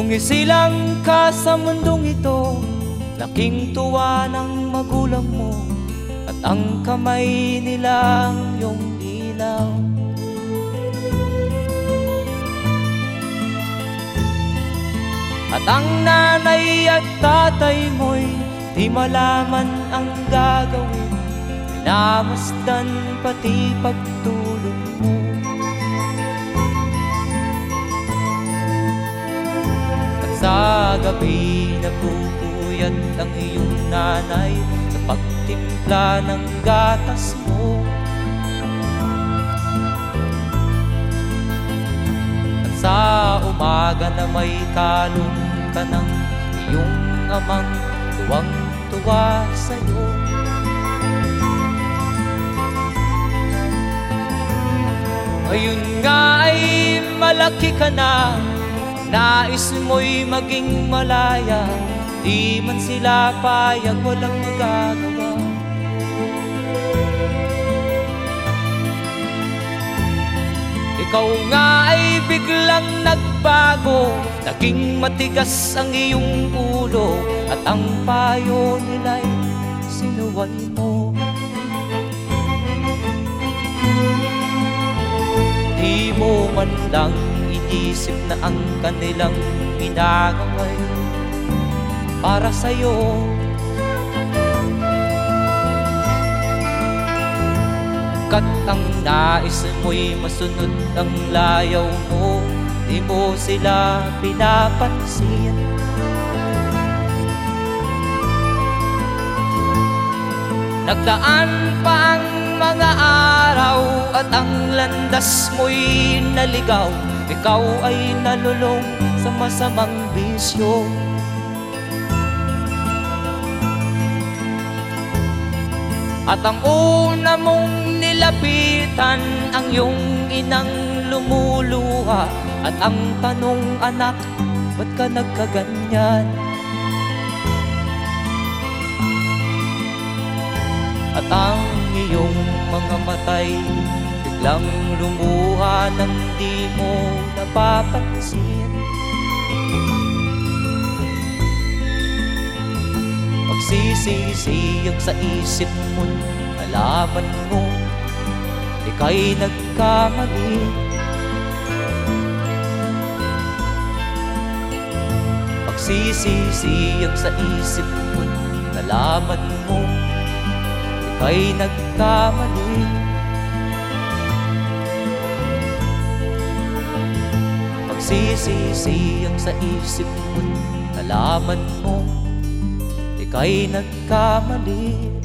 Sumisilang ka sa mundong ito, laking tuwa ng magulang mo, at ang kamay nila ang iyong ilaw. At ang nanay at tatay mo'y di malaman ang gagawin, minamasdan pati pagtulog mo. At sa gabi nagpupuyat ang iyong nanay sa pagtimpla ng gatas mo. At sa umaga na may kalong ka ng iyong amang tuwang-tuwa sa'yo. Ngayon nga ay malaki ka na, nais mo'y maging malaya, di man sila payag, walang magagawa. Ikaw nga ay biglang nagbago, naging matigas ang iyong ulo, at ang payo nila'y sinuway mo. Di mo man lang inisip na ang kanilang ginagawa'y para sa'yo. Kat ang nais mo'y masunod ang layaw mo, di mo sila pinapansin. Nagdaan pa ang mga araw at ang landas mo'y naligaw, ikaw ay nalulong sa masamang bisyo. At ang una mong nilapitan ang iyong inang lumuluha, at ang tanong, anak, ba't ka nagkaganyan? At ang iyong mga matay biglang lumuha nang di mo napapansin. Magsisisiyag sa isip mo, nalaman mo ika'y nagkamali. Magsisisiyag sa isip mo, nalaman mo ika'y nagkamali. Magsisisiyag sa isip mo, nalaman mo ika'y nagkamali.